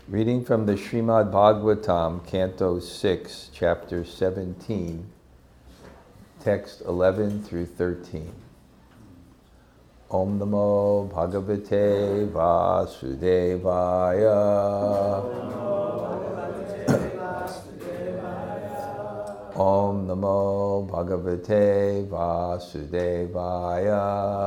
Reading from the Srimad Bhagavatam, Canto 6, Chapter 17, text 11 through 13. Om Namo Bhagavate Vasudevaya. Om Namo Bhagavate Vasudevaya.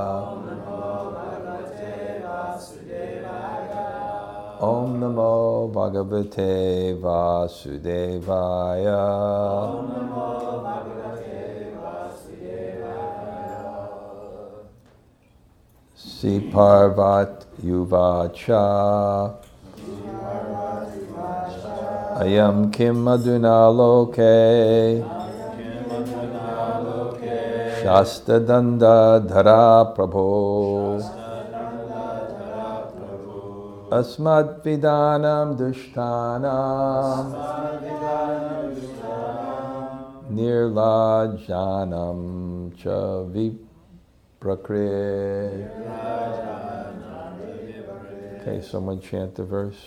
Om Namo Bhagavate Vasudevaya. Om Namo Bhagavate Vasudevaya. Si Parvat Yuvacha. Ayam Kim Aduna Loke. Shasta Danda Dhara Prabho. Asmad Vidanam Dushtanam Nirlajanam Cha Viprakrit. Okay, someone chant the verse.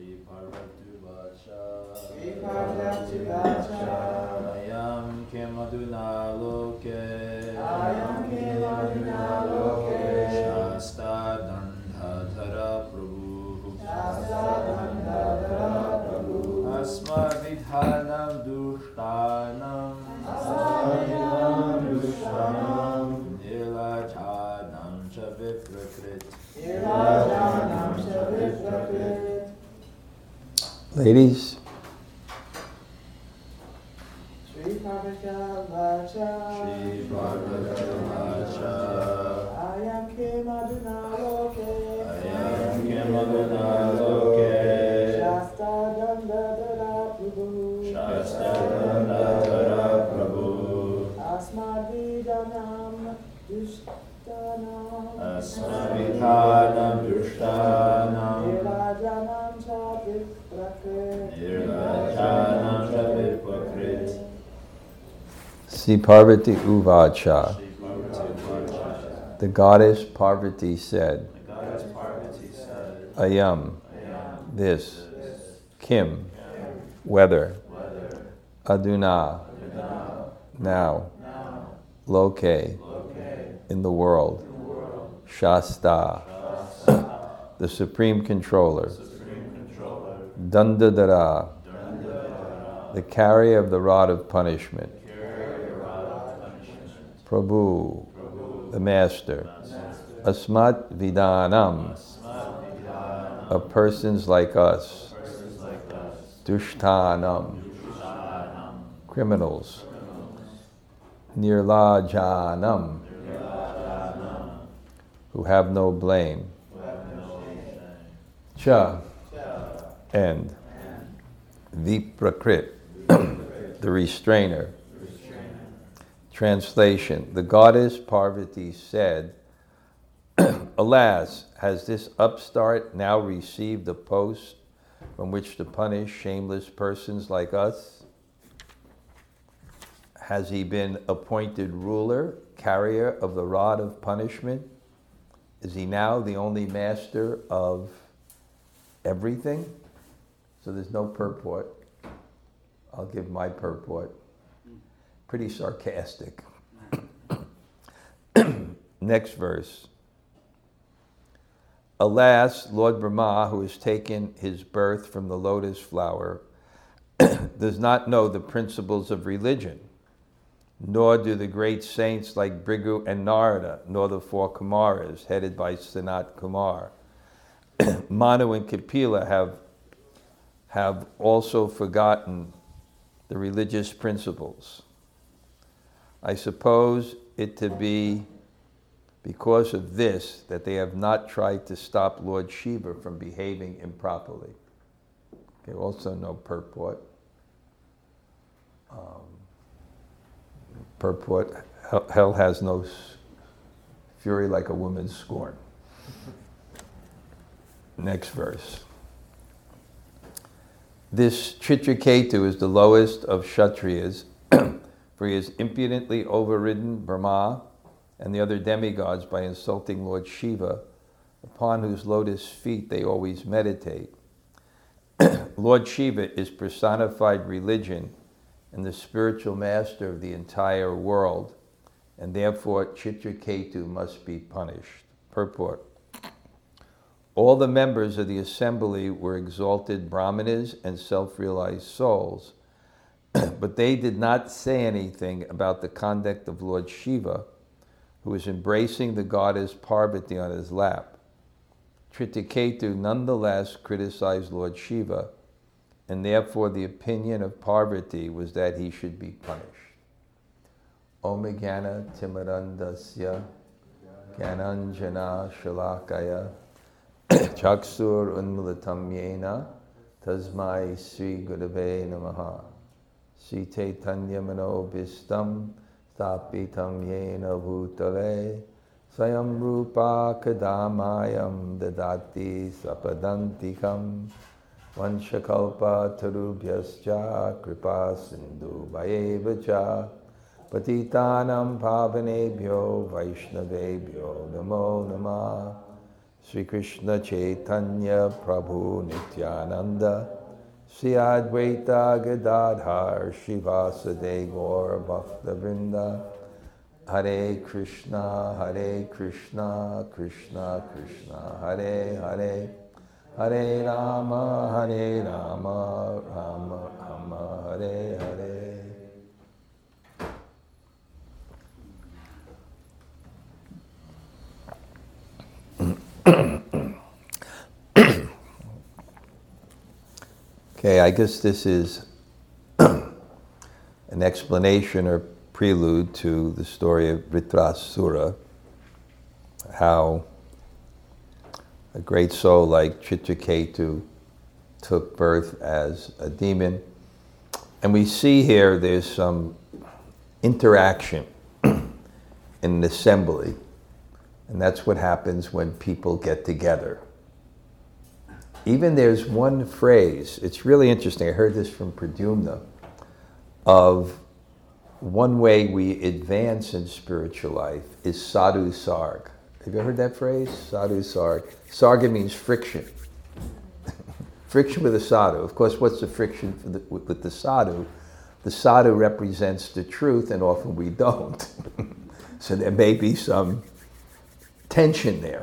Ayam Kemaduna Loke Shasta Dandhadhara Prabhu Asmadvidhanam Dushtanam Nilajanam Cha Viprakrit. Ladies. Shri Parvata Vacha Ayam Kemaduna Loke Shasta Dandadara Prabhu Asmadvidanam Dushtanam Nirlajanam Cha Viprakrit. Si Parvati Uvacha. The goddess Parvati said, Ayam, this, Kim, whether, Aduna, now, Loke, in the world, Shasta, the supreme controller, Dandadara, the carrier of the rod of punishment, Prabhu, the master, Asmat Vidanam, of persons like us, Dushtanam, criminals, Nirlajanam, who have no blame, Cha, and Viprakrit, the restrainer. Translation: the goddess Parvati said, Alas, has this upstart now received a post from which to punish shameless persons like us? Has he been appointed ruler, carrier of the rod of punishment? Is he now the only master of everything? So there's no purport. I'll give my purport. Pretty sarcastic. Next verse. Alas, Lord Brahma, who has taken his birth from the lotus flower, does not know the principles of religion, nor do the great saints like Bhrigu and Narada, nor the four Kumaras headed by Sanat Kumar. Manu and Kapila have also forgotten the religious principles. I suppose it to be because of this that they have not tried to stop Lord Shiva from behaving improperly. Okay, also no purport. Purport, hell has no fury like a woman's scorn. Next verse. This Chitraketu is the lowest of Kshatriyas, for he has impudently overridden Brahma and the other demigods by insulting Lord Shiva, upon whose lotus feet they always meditate. Lord Shiva is personified religion and the spiritual master of the entire world, and therefore Chitraketu must be punished. Purport. All the members of the assembly were exalted brahmanas and self-realized souls, but they did not say anything about the conduct of Lord Shiva, who was embracing the goddess Parvati on his lap. Chitraketu nonetheless criticized Lord Shiva, and therefore the opinion of Parvati was that he should be punished. Om Jnana Timirandasya Jnananjana Shalakaya Chaksur Unmilitam Yena Tasmai Sri Gurave Namaha Sri Chaitanya Manobhistam Stapitam Yena Bhutale Sayam Rupa Kadamayam Dadati Sapadantikam Vanshakalpa Tarubhyascha Kripa Sindhu Vayevacha Patitanam Pavanebhyo Vaishnavebhyo Namo Namah Sri Krishna Chaitanya Prabhu Nityananda Sri Advaita Gadadhar Shivasade Gaur Bhakta Vrinda Hare Krishna Krishna Krishna Hare Hare Hare Rama Rama Rama Hare Hare. Okay, I guess this is an explanation or prelude to the story of Vritrasura, how a great soul like Chitraketu took birth as a demon. And we see here there's some interaction in an assembly, and that's what happens when people get together. Even there's one phrase, it's really interesting, I heard this from Pradyumna, of one way we advance in spiritual life is sadhu sarg. Have you heard that phrase? Sadhu sarg. Sarga means friction. Friction with a sadhu. Of course, what's the friction with the sadhu? The sadhu represents the truth, and often we don't. So there may be some tension there.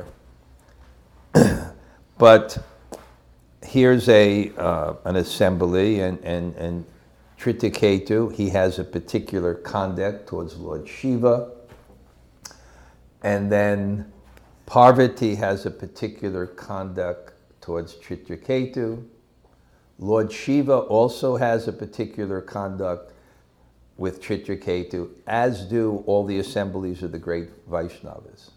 But here's an assembly, and Chitraketu, he has a particular conduct towards Lord Shiva. And then Parvati has a particular conduct towards Chitraketu. Lord Shiva also has a particular conduct with Chitraketu, as do all the assemblies of the great Vaishnavas.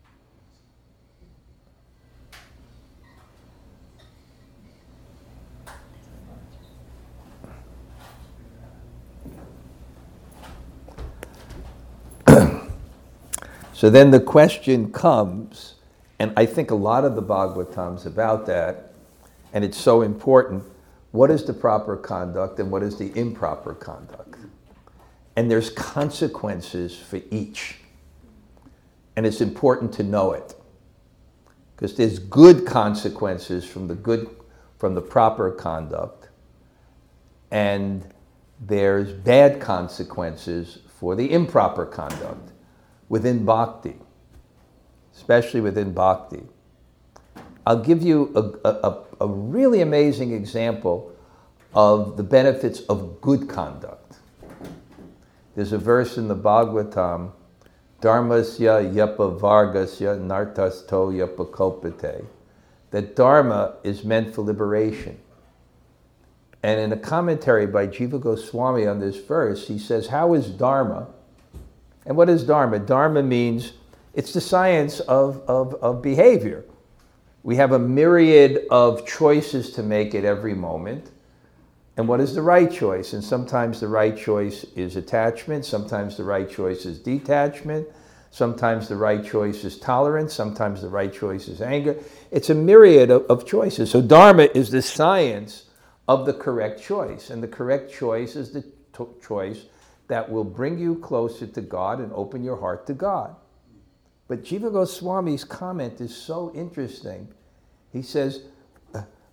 So then the question comes, and I think a lot of the Bhagavatam's about that, and it's so important, what is the proper conduct and what is the improper conduct? And there's consequences for each. And it's important to know it. Because there's good consequences from the proper conduct, and there's bad consequences for the improper conduct. Within bhakti, especially within bhakti. I'll give you a really amazing example of the benefits of good conduct. There's a verse in the Bhagavatam, Dharmasya yapa vargasya nartasto yapa kopate, that dharma is meant for liberation. And in a commentary by Jiva Goswami on this verse, he says, how is dharma? And what is dharma? Dharma means it's the science of behavior. We have a myriad of choices to make at every moment. And what is the right choice? And sometimes the right choice is attachment, sometimes the right choice is detachment, sometimes the right choice is tolerance, sometimes the right choice is anger. It's a myriad of choices. So dharma is the science of the correct choice. And the correct choice is the choice that will bring you closer to God and open your heart to God. But Jiva Goswami's comment is so interesting. He says,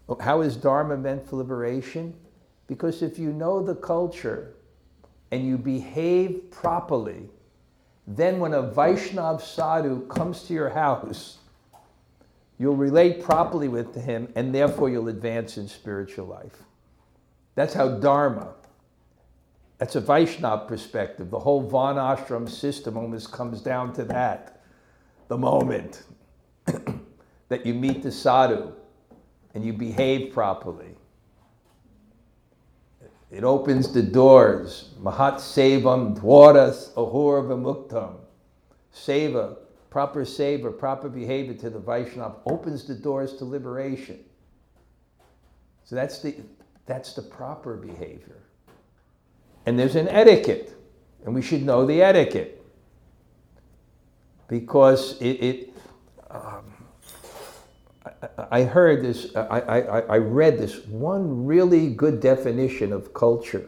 How is Dharma meant for liberation? Because if you know the culture and you behave properly, then when a Vaishnav sadhu comes to your house, you'll relate properly with him, and therefore you'll advance in spiritual life. That's how Dharma, that's a Vaishnav perspective. The whole Varnashram system almost comes down to that. The moment that you meet the sadhu and you behave properly, it opens the doors. Mahat sevam dwaras ahur vimuktam. Seva, proper behavior to the Vaishnava opens the doors to liberation. So that's the proper behavior. And there's an etiquette, and we should know the etiquette. Because I heard this, I read this one really good definition of culture.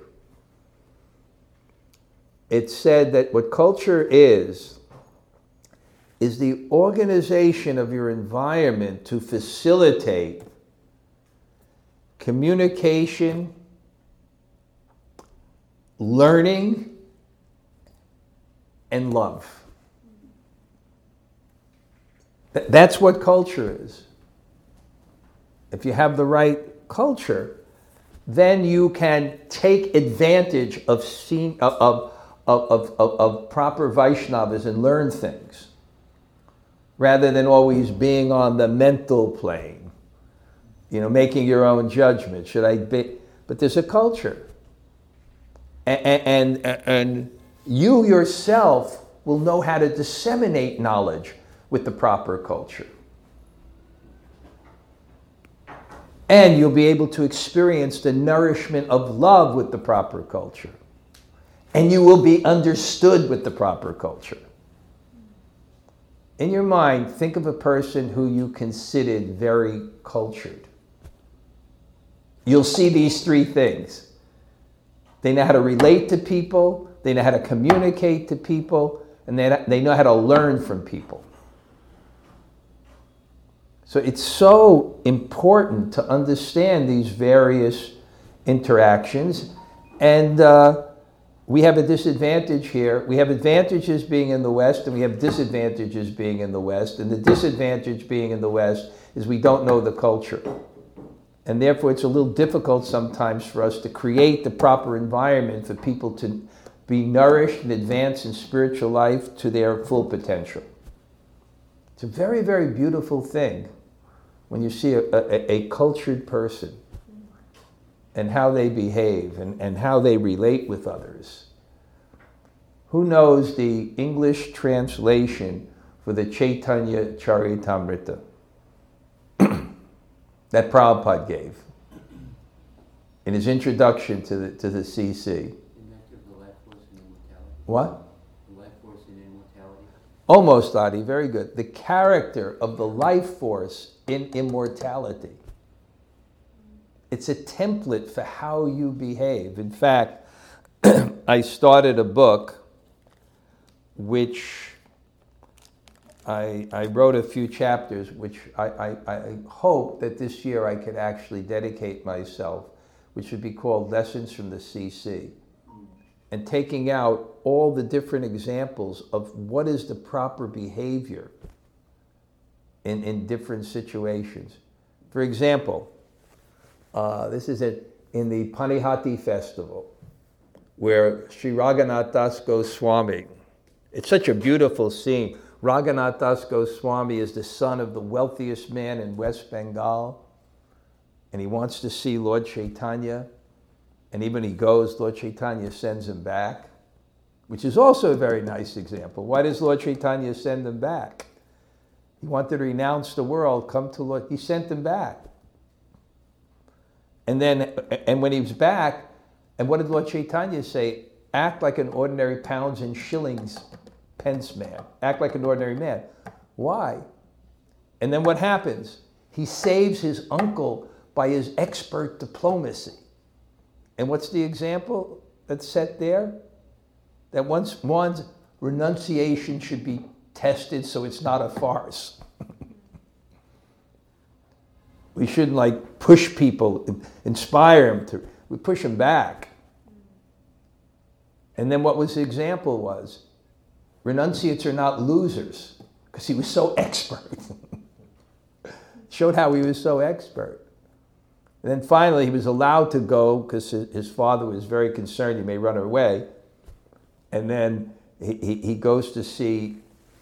It said that what culture is the organization of your environment to facilitate communication, learning, and love. That's what culture is. If you have the right culture, then you can take advantage of proper Vaishnavas and learn things, rather than always being on the mental plane, making your own judgment. Should I be? But there's a culture, and you yourself will know how to disseminate knowledge with the proper culture. And you'll be able to experience the nourishment of love with the proper culture. And you will be understood with the proper culture. In your mind, think of a person who you considered very cultured. You'll see these three things. They know how to relate to people, they know how to communicate to people, and they know how to learn from people. So it's so important to understand these various interactions. And we have a disadvantage here. We have advantages being in the West, and we have disadvantages being in the West. And the disadvantage being in the West is we don't know the culture. And therefore it's a little difficult sometimes for us to create the proper environment for people to be nourished and advance in spiritual life to their full potential. It's a very, very beautiful thing when you see a cultured person and how they behave and how they relate with others. Who knows the English translation for the Chaitanya Charitamrita that Prabhupada gave in his introduction to the CC? What? The life force in immortality. Almost, Adi, very good. The character of the life force in immortality. It's a template for how you behave. In fact, I started a book which I wrote a few chapters, which I hope that this year I could actually dedicate myself, which would be called Lessons from the CC. And taking out all the different examples of what is the proper behavior in different situations. For example, this is in the Panihati festival, where Sri Raghunath Das Goswami, it's such a beautiful scene. Raghunath Das Goswami is the son of the wealthiest man in West Bengal, and he wants to see Lord Chaitanya. And even he goes, Lord Chaitanya sends him back, which is also a very nice example. Why does Lord Chaitanya send him back? He wanted to renounce the world, come to Lord. He sent him back. And when he was back, and what did Lord Chaitanya say? Act like an ordinary pounds and shillings pence man. Act like an ordinary man. Why? And then what happens? He saves his uncle by his expert diplomacy. And what's the example that's set there? That one's renunciation should be tested so it's not a farce. We shouldn't like push people, inspire them to, we push them back. And then what was the example was, renunciates are not losers, because he was so expert. Showed how he was so expert. And then finally he was allowed to go because his father was very concerned he may run away. And then he goes to see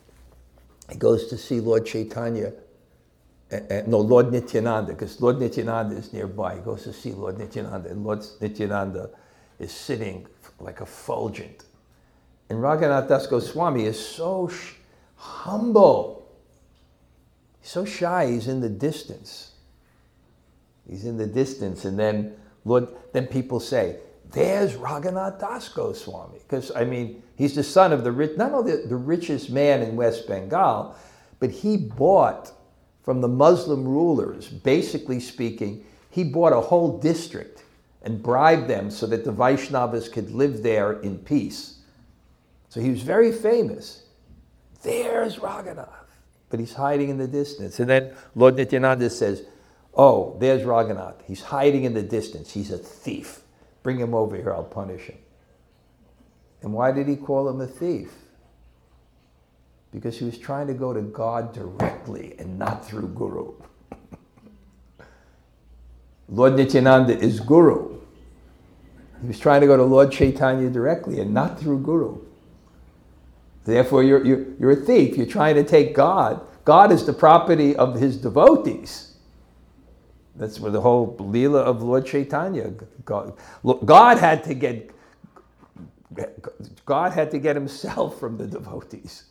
Lord Chaitanya, Lord Nityananda, because Lord Nityananda is nearby. He goes to see Lord Nityananda, and Lord Nityananda is sitting like effulgent. And Raghunath Das Goswami is so humble. He's so shy, he's in the distance. He's in the distance, and then people say, there's Raghunath Das Goswami. Because, I mean, he's the son of not only the richest man in West Bengal, but he bought from the Muslim rulers, basically speaking, he bought a whole district and bribed them so that the Vaishnavas could live there in peace. So he was very famous. There's Raghunath. But he's hiding in the distance. And then Lord Nityananda says, oh, there's Raghunath. He's hiding in the distance. He's a thief. Bring him over here, I'll punish him. And why did he call him a thief? Because he was trying to go to God directly and not through Guru. Lord Nityananda is Guru. He was trying to go to Lord Chaitanya directly and not through Guru. Therefore, you're a thief. You're trying to take God. God is the property of his devotees. That's where the whole Leela of Lord Chaitanya. God had to get himself from the devotees.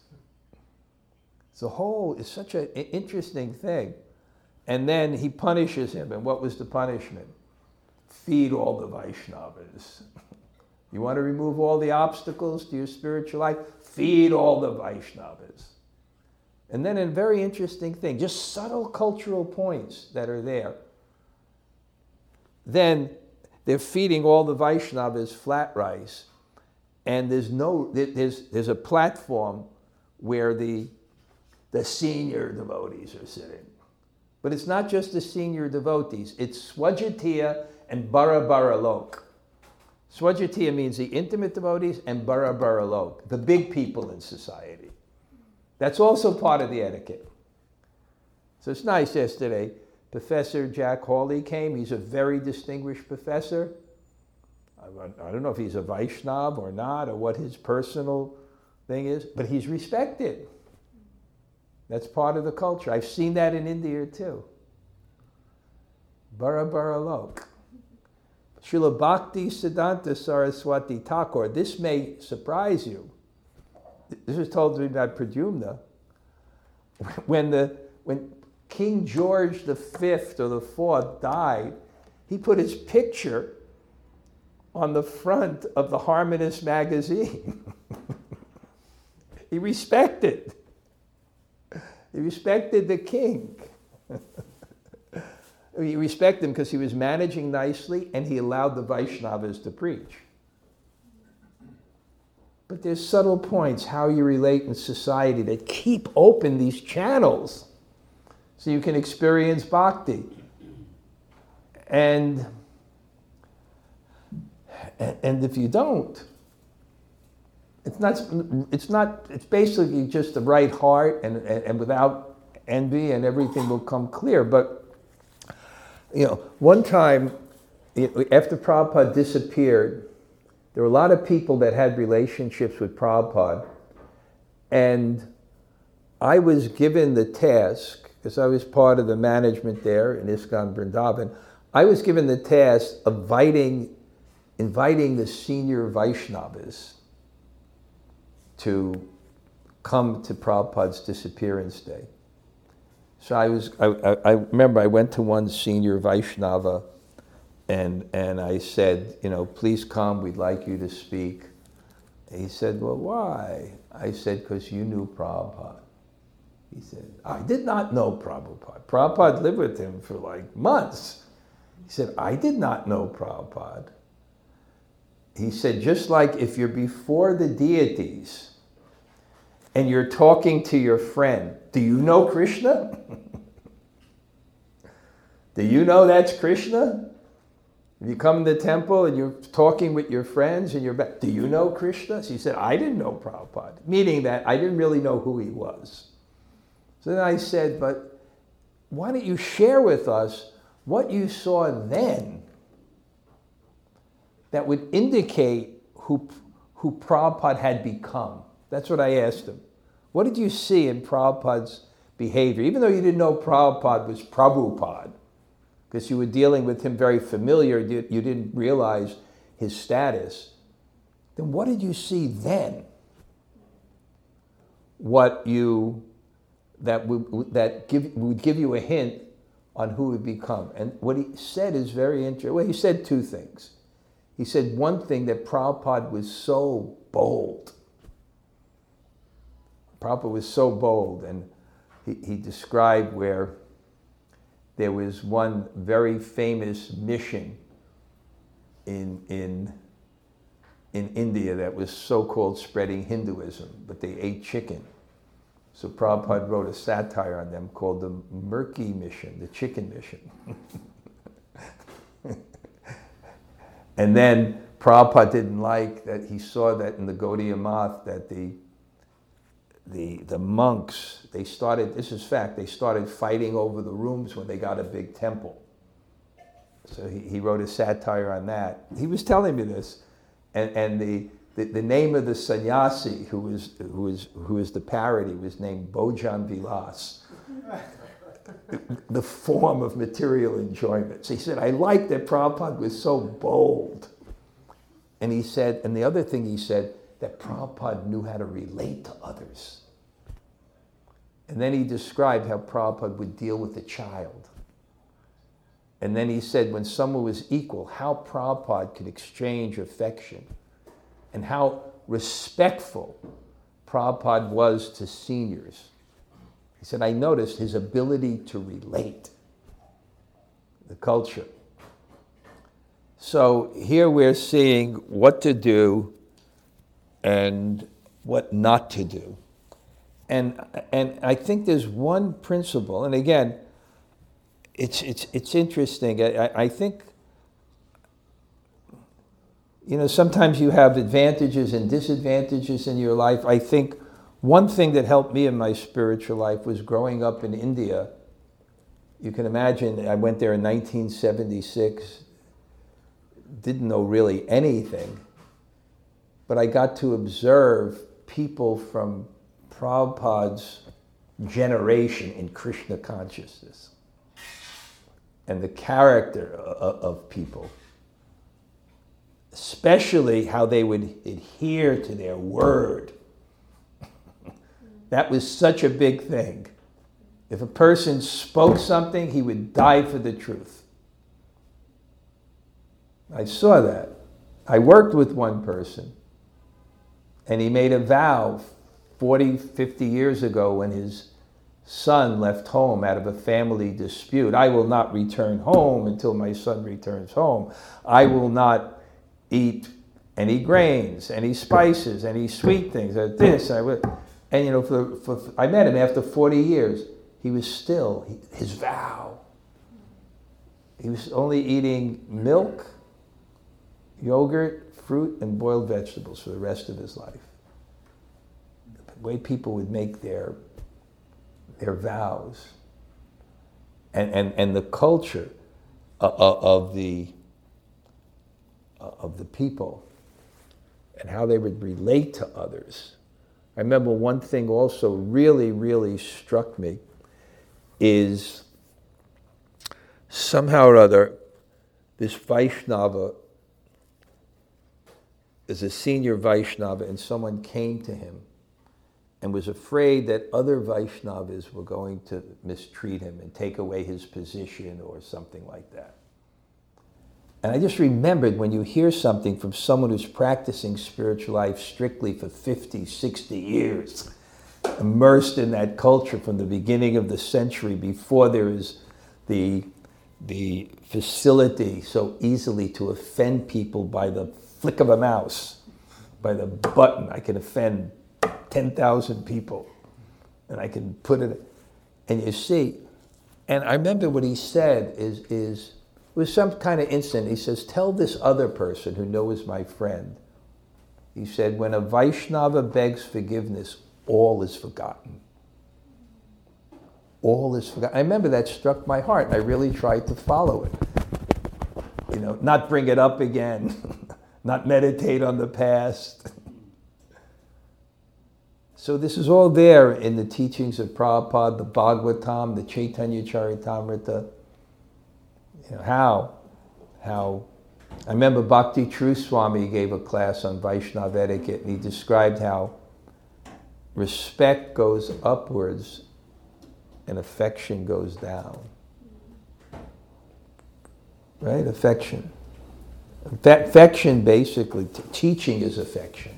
It's such an interesting thing. And then he punishes him. And what was the punishment? Feed all the Vaishnavas. You want to remove all the obstacles to your spiritual life? Feed all the Vaishnavas. And then a very interesting thing, just subtle cultural points that are there. Then they're feeding all the Vaishnavas flat rice. And there's a platform where the senior devotees are sitting. But it's not just the senior devotees. It's Swajatiya and Bara Bara Lok. Swajatiya means the intimate devotees, and Bara Bara Lok, the big people in society. That's also part of the etiquette. So it's nice yesterday. Professor Jack Hawley came. He's a very distinguished professor. I don't know if he's a Vaishnav or not, or what his personal thing is, but he's respected. That's part of the culture. I've seen that in India too. Bara Bara Lok. Srila Bhakti Siddhanta Saraswati Thakur. This may surprise you. This was told to me by Pradyumna. When King George V or the IV died, he put his picture on the front of the Harmonist magazine. He respected the king. He respected him because he was managing nicely and he allowed the Vaishnavas to preach. But there's subtle points how you relate in society that keep open these channels so you can experience bhakti. And if you don't, it's basically just the right heart and without envy, and everything will come clear. But one time after Prabhupada disappeared, there were a lot of people that had relationships with Prabhupada, and I was given the task, because I was part of the management there in ISKCON Vrindavan, I was given the task of inviting the senior Vaishnavas to come to Prabhupada's disappearance day. So I remember I went to one senior Vaishnava and I said, please come, we'd like you to speak. And he said, well, why? I said, because you knew Prabhupada. He said, I did not know Prabhupada. Prabhupada lived with him for like months. He said, I did not know Prabhupada. He said, just like if you're before the deities and you're talking to your friend, do you know Krishna? Do you know that's Krishna? If you come to the temple and you're talking with your friends and you're back, do you know Krishna? So he said, I didn't know Prabhupada, meaning that I didn't really know who he was. So then I said, but why don't you share with us what you saw then that would indicate who Prabhupada had become? That's what I asked him. What did you see in Prabhupada's behavior? Even though you didn't know Prabhupada was Prabhupada, because you were dealing with him very familiar, you didn't realize his status. Then what did you see then? Would give you a hint on who he'd become. And what he said is very interesting. Well, he said two things. He said one thing, that Prabhupada was so bold. Prabhupada was so bold, and he described where there was one very famous mission in India that was so-called spreading Hinduism, but they ate chicken. So Prabhupada wrote a satire on them called the Murky Mission, the Chicken Mission. And then Prabhupada didn't like that. He saw that in the Gaudiya Math that the monks, they started, this is fact, they started fighting over the rooms when they got a big temple. So he wrote a satire on that. He was telling me this, and the name of the sannyasi who was the parody was named Bhojan Vilas, the form of material enjoyment. So he said, I like that Prabhupada was so bold. And he said, and the other thing he said, that Prabhupada knew how to relate to others. And then he described how Prabhupada would deal with a child. And then he said when someone was equal, how Prabhupada could exchange affection and how respectful Prabhupada was to seniors. He said, I noticed his ability to relate the culture. So here we're seeing what to do and what not to do. And I think there's one principle, and again, it's interesting. I think, sometimes you have advantages and disadvantages in your life. I think one thing that helped me in my spiritual life was growing up in India. You can imagine, I went there in 1976, didn't know really anything, but I got to observe people from Prabhupada's generation in Krishna consciousness and the character of people, especially how they would adhere to their word. That was such a big thing. If a person spoke something, he would die for the truth. I saw that. I worked with one person, and he made a vow 40, 50 years ago when his son left home out of a family dispute. I will not return home until my son returns home. I will not eat any grains, any spices, any sweet things, this. And I met him after 40 years. He was still, his vow. He was only eating milk, yogurt, fruit, and boiled vegetables for the rest of his life. The way people would make their vows, and the culture of the people, and how they would relate to others. I remember one thing also really, really struck me is somehow or other, this Vaishnava is a senior Vaishnava, and someone came to him and was afraid that other Vaishnavas were going to mistreat him and take away his position or something like that. And I just remembered when you hear something from someone who's practicing spiritual life strictly for 50, 60 years, immersed in that culture from the beginning of the century, before there is the facility so easily to offend people by the flick of a mouse, by the button. I can offend 10,000 people, and I can put it, and you see, And I remember what he said is it was some kind of incident. He says, tell this other person who knows my friend. He said, when a Vaishnava begs forgiveness, all is forgotten. All is forgotten. I remember that struck my heart, and I really tried to follow it. You know, not bring it up again, not meditate on the past. So this is all there in the teachings of Prabhupada, the Bhagavatam, the Chaitanya Charitamrita. You know, how I remember Bhakti True Swami gave a class on Vaishnava etiquette, and he described how respect goes upwards and affection goes down. Right? Affection. Affection, basically, teaching is affection.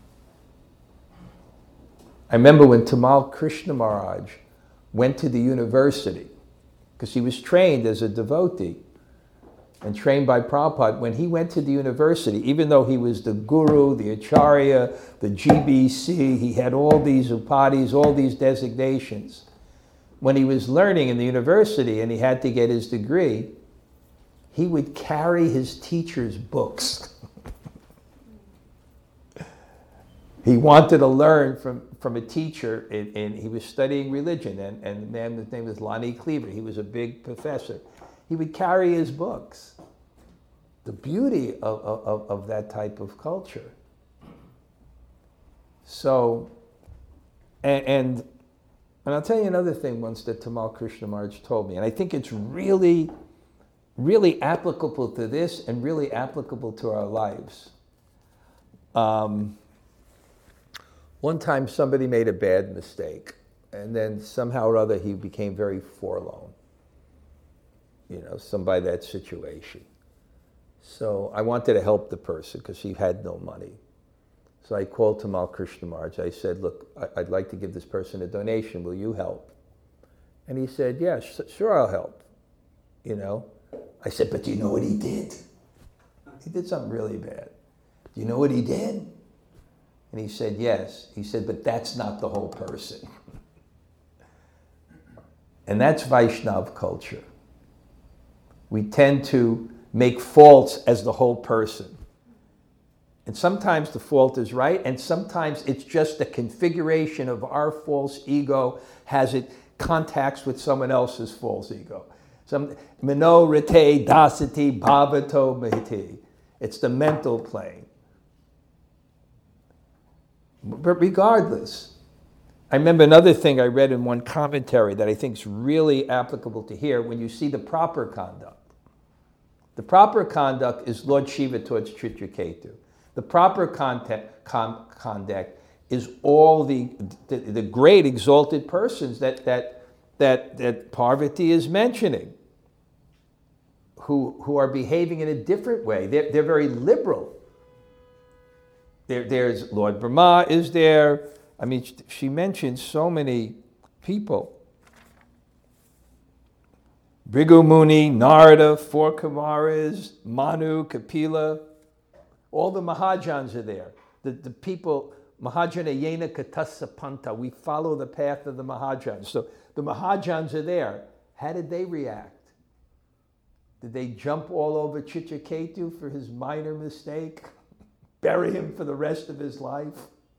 I remember when Tamal Krishna Maharaj went to the university, because he was trained as a devotee and trained by Prabhupada. When he went to the university, even though he was the guru, the acharya, the GBC, he had all these upadhis, all these designations. When he was learning in the university and he had to get his degree, he would carry his teacher's books. He wanted to learn from a teacher, and he was studying religion, and the man's name was Lonnie Cleaver. He was a big professor. He would carry his books. The beauty of that type of culture. So, and I'll tell you another thing once that Tamal Krishna Maharaj told me, and I think it's really, really applicable to this and really applicable to our lives. One time somebody made a bad mistake, and then somehow or other he became very forlorn. You know, somebody that situation. So I wanted to help the person because he had no money. So I called Tamal Krishna Maharaj. I said, look, I'd like to give this person a donation. Will you help? And he said, yeah, sure, I'll help. You know? I said, but do you know what he did? He did something really bad. Do you know what he did? And he said, yes. He said, but that's not the whole person. And that's Vaishnava culture. We tend to make faults as the whole person. And sometimes the fault is right, and sometimes it's just the configuration of our false ego has it contacts with someone else's false ego. Some mano rite dasati bhavato mahiti. It's the mental plane. But regardless, I remember another thing I read in one commentary that I think is really applicable to here when you see the proper conduct. The proper conduct is Lord Shiva towards Chitraketu. The proper conduct is all the great exalted persons that Parvati is mentioning, who are behaving in a different way. They're very liberal. There's Lord Brahma is there. I mean, she mentions so many people. Bhrigu Muni, Narada, four Kumaras, Manu, Kapila, all the Mahajans are there. The people, Mahajana Yena Katasa Panta, we follow the path of the Mahajans. So the Mahajans are there. How did they react? Did they jump all over Chitraketu for his minor mistake? Bury him for the rest of his life?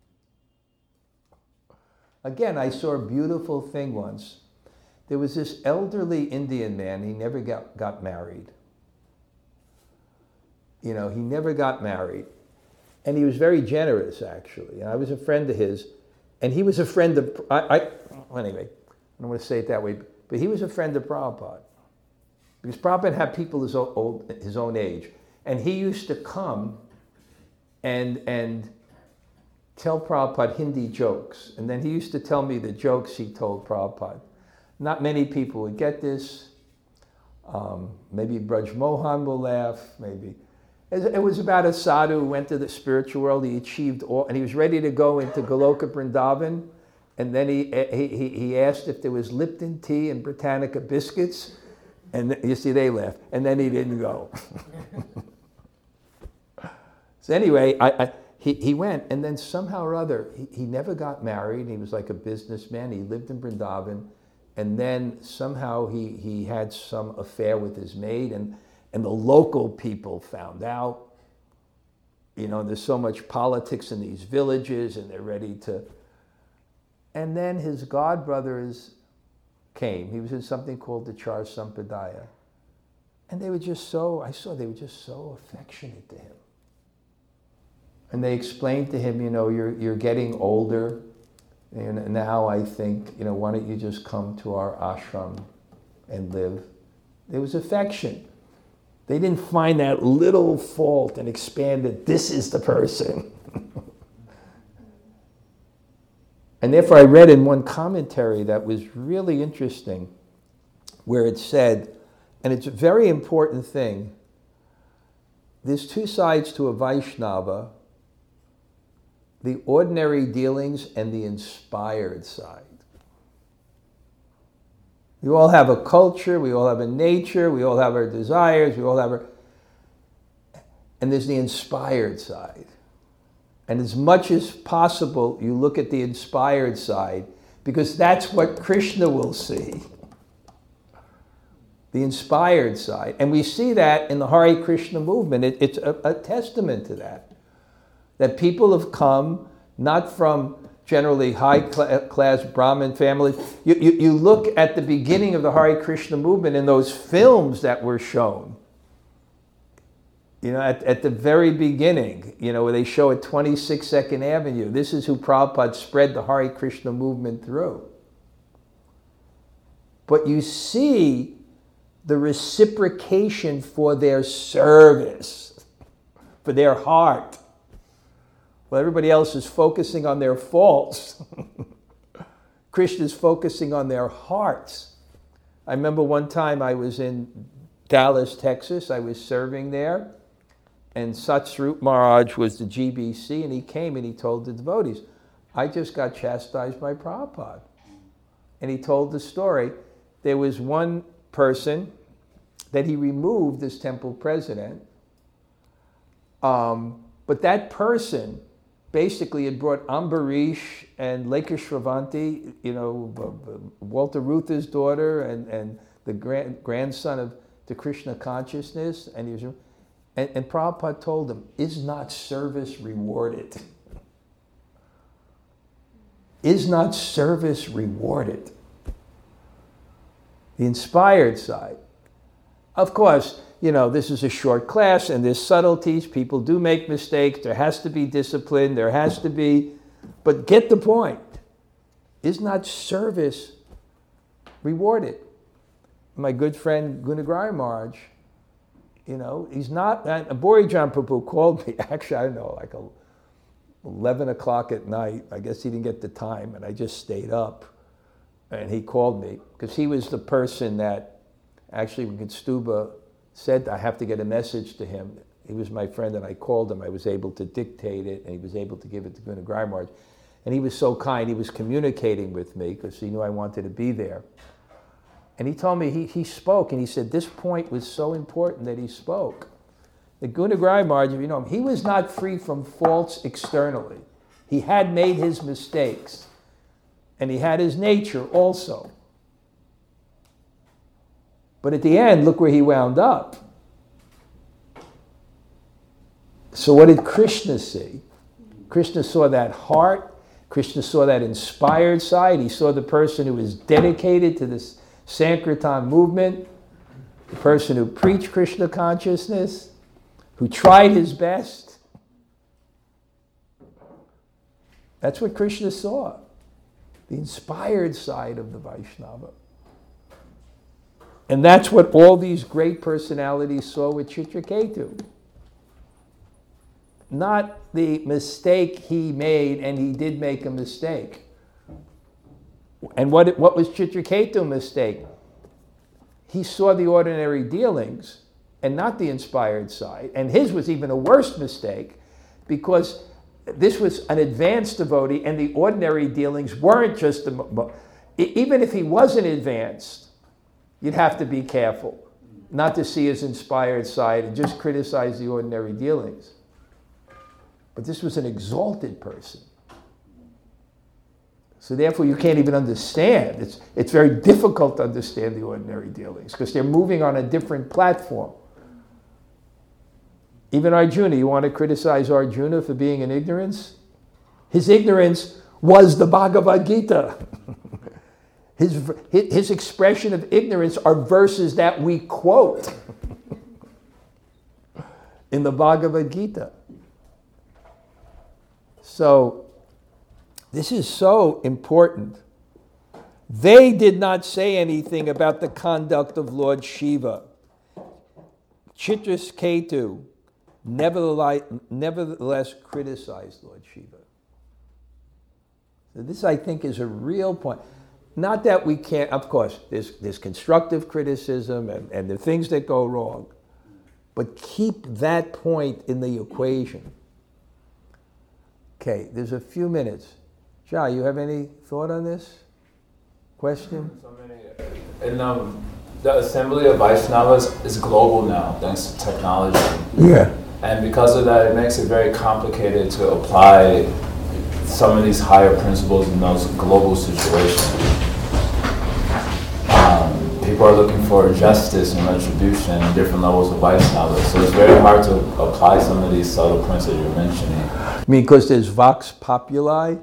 Again, I saw a beautiful thing once. There was this elderly Indian man, he never got married. You know, he never got married. And he was very generous, actually. And I was a friend of his. And he was a friend of, anyway, I don't want to say it that way, but he was a friend of Prabhupada. Because Prabhupada had people his own age. And he used to come and tell Prabhupada Hindi jokes. And then he used to tell me the jokes he told Prabhupada. Not many people would get this. Maybe Braj Mohan will laugh, maybe. It was about a sadhu who went to the spiritual world. He achieved all, and he was ready to go into Goloka Vrindavan. And then he asked if there was Lipton tea and Britannica biscuits. And you see, they laughed. And then he didn't go. So anyway, he went, and then somehow or other, he never got married. He was like a businessman. He lived in Vrindavan. And then somehow he had some affair with his maid, and the local people found out. You know, there's so much politics in these villages, and they're ready to... And then his godbrothers came. He was in something called the Char Sampradaya. And they were just so, they were just so affectionate to him. And they explained to him, you know, you're getting older, and now I think, you know, why don't you just come to our ashram and live? There was affection. They didn't find that little fault and expand it, this is the person. And therefore I read in one commentary that was really interesting, where it said, and it's a very important thing, there's two sides to a Vaishnava, the ordinary dealings and the inspired side. We all have a culture, we all have a nature, we all have our desires, we all have our... And there's the inspired side. And as much as possible, you look at the inspired side, because that's what Krishna will see. The inspired side. And we see that in the Hare Krishna movement. It's a testament to that. That people have come, not from generally high-class Brahmin families. You look at the beginning of the Hare Krishna movement in those films that were shown. You know, at the very beginning, you know, where they show at 26 Second Avenue, this is who Prabhupada spread the Hare Krishna movement through. But you see the reciprocation for their service, for their heart. Well, everybody else is focusing on their faults. Krishna's focusing on their hearts. I remember one time I was in Dallas, Texas. I was serving there. And Satsvarup Maharaj was the GBC, and he came and he told the devotees, I just got chastised by Prabhupada. And he told the story. There was one person that he removed as temple president, but that person basically had brought Ambarish and Lekha Shravanti, you know, Walter Reuther's daughter, and the grandson of the Krishna consciousness, and he was... And Prabhupada told him, is not service rewarded? Is not service rewarded? The inspired side. Of course, you know, this is a short class and there's subtleties. People do make mistakes. There has to be discipline. There has to be... But get the point. Is not service rewarded? My good friend Gunagraya Maharaj, you know, he's not... Borijan Prabhu called me, actually, I don't know, like 11 o'clock at night. I guess he didn't get the time, and I just stayed up. And he called me, because he was the person that, actually, when Kastuba said, I have to get a message to him, he was my friend, and I called him. I was able to dictate it, and he was able to give it to Gunagraya Maharaj. And he was so kind. He was communicating with me, because he knew I wanted to be there. And he told me, he spoke, and he said this point was so important that he spoke. The Gunagraya Maharaj, you know him, he was not free from faults externally. He had made his mistakes. And he had his nature also. But at the end, look where he wound up. So what did Krishna see? Krishna saw that heart. Krishna saw that inspired side. He saw the person who was dedicated to this Sankirtan movement, the person who preached Krishna consciousness, who tried his best. That's what Krishna saw, the inspired side of the Vaishnava. And that's what all these great personalities saw with Chitraketu. Not the mistake he made, and he did make a mistake. And what was Chitraketu's mistake? He saw the ordinary dealings and not the inspired side. And his was even a worse mistake, because this was an advanced devotee and the ordinary dealings weren't just... Even if he wasn't advanced, you'd have to be careful not to see his inspired side and just criticize the ordinary dealings. But this was an exalted person. So therefore, you can't even understand. It's very difficult to understand the ordinary dealings because they're moving on a different platform. Even Arjuna, you want to criticize Arjuna for being in ignorance? His ignorance was the Bhagavad Gita. His expression of ignorance are verses that we quote in the Bhagavad Gita. So, this is so important. They did not say anything about the conduct of Lord Shiva. Chitrasketu nevertheless criticized Lord Shiva. So this, I think, is a real point. Not that we can't, of course, there's constructive criticism and there are things that go wrong, but keep that point in the equation. Okay, there's a few minutes. Jai, you have any thought on this? Question? And the assembly of Vaishnavas is global now, thanks to technology. Yeah. And because of that, it makes it very complicated to apply some of these higher principles in those global situations. People are looking for justice and retribution in different levels of Vaishnavas. So it's very hard to apply some of these subtle principles you're mentioning. I mean, because there's vox populi.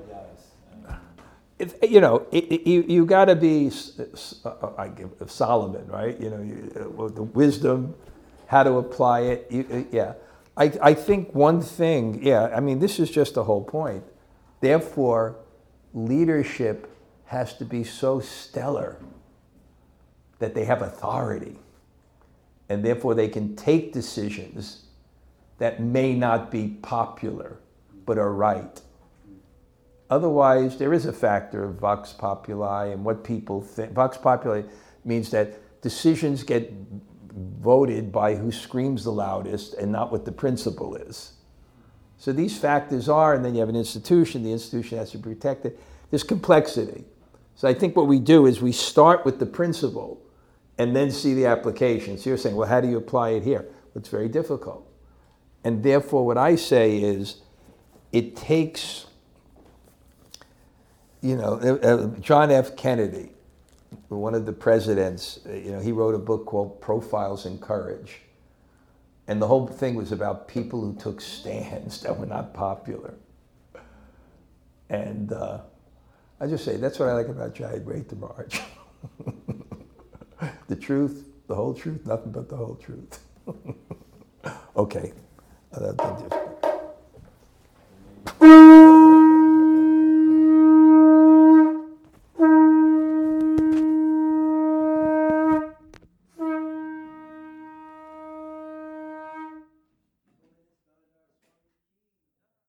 You got to be Solomon, right? The wisdom, how to apply it. I think one thing, this is just the whole point. Therefore, leadership has to be so stellar that they have authority. And therefore, they can take decisions that may not be popular, but are right. Otherwise, there is a factor of vox populi and what people think. Vox populi means that decisions get voted by who screams the loudest and not what the principle is. So these factors are, and then you have an institution, the institution has to protect it. There's complexity. So I think what we do is we start with the principle and then see the application. So you're saying, well, how do you apply it here? Well, it's very difficult. And therefore, what I say is, it takes, John F. Kennedy, one of the presidents, he wrote a book called Profiles in Courage. And the whole thing was about people who took stands that were not popular. And I just say, that's what I like about Jai Maharaj. The truth, the whole truth, nothing but the whole truth. Okay.